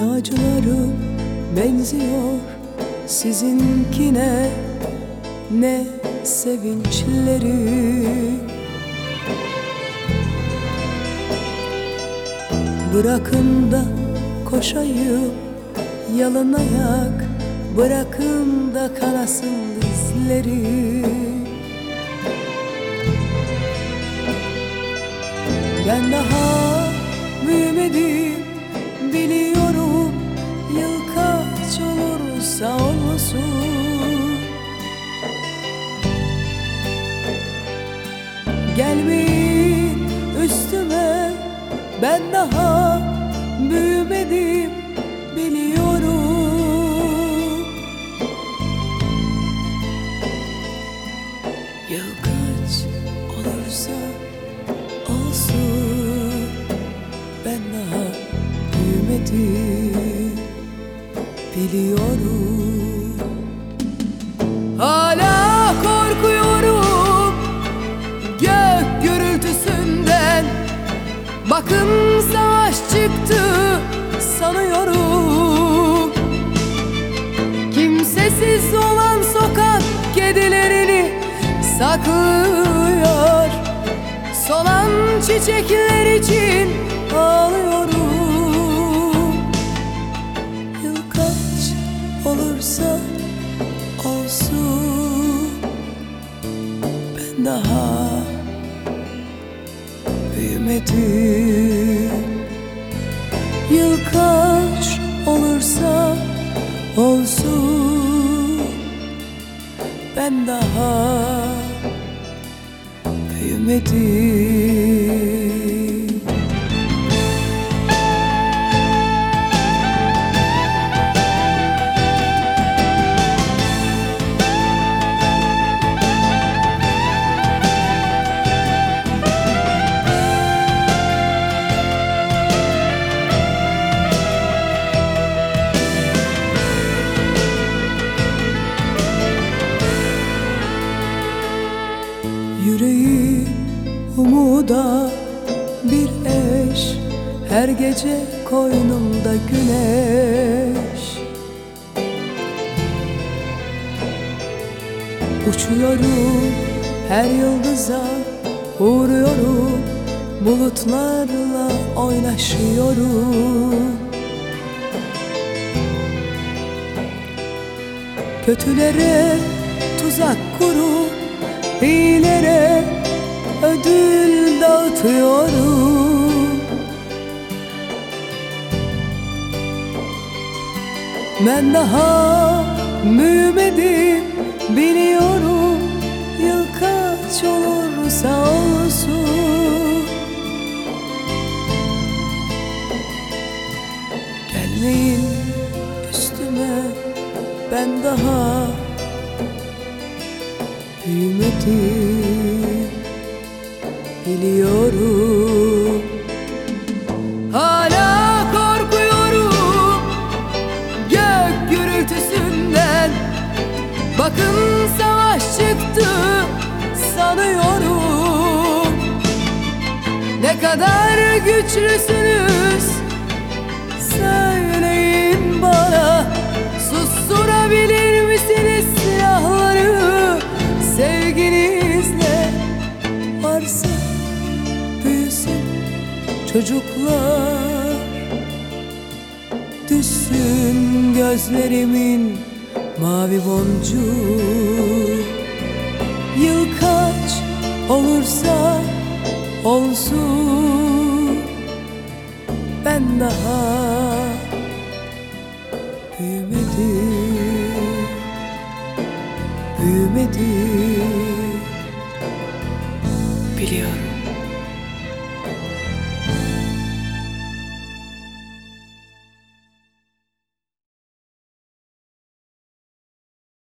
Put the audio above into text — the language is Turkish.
acılarım benziyor sizinkine, ne sevinçleri. Bırakın da koşayım yalın ayak, bırakın da kanasın dizleri. Ben daha büyümedim biliyorum, yıl kaç olursa olsun. Gelmeyin üstüme, ben daha büyümedim biliyorum. Yıl kaç olursa olsun, ben daha büyümedim biliyorum. Hala korkuyorum gök gürültüsünden. Bakın savaş çıktı sanıyorum. Kimsesiz olan sokak kedilerini saklıyor. Solan çiçekler için ağlıyorum. Yıl kaç olursa olsun, ben daha büyümedim. Yıl kaç olursa olsun, ben daha büyümedim. Yüreğim umuda bir eş, her gece koynumda güneş. Uçuyorum her yıldıza, uğruyorum bulutlarla oynaşıyorum. Kötülere tuzak kurup iyilere ödül dağıtıyorum. Ben daha büyümedim biliyorum, yıl kaç olursa olsun. Gelmeyin üstüme, ben daha büyümedim biliyorum. Hala korkuyorum gök gürültüsünden. Bakın savaş çıktı sanıyorum. Ne kadar güçlüsünüz söyleyin bana, susturabilir misiniz silahları sevginizle? Varsa büyüsün çocuklar, düşsün gözlerimin mavi boncuğu. Yıl kaç olursa olsun, ben daha büyümedim, büyümedim.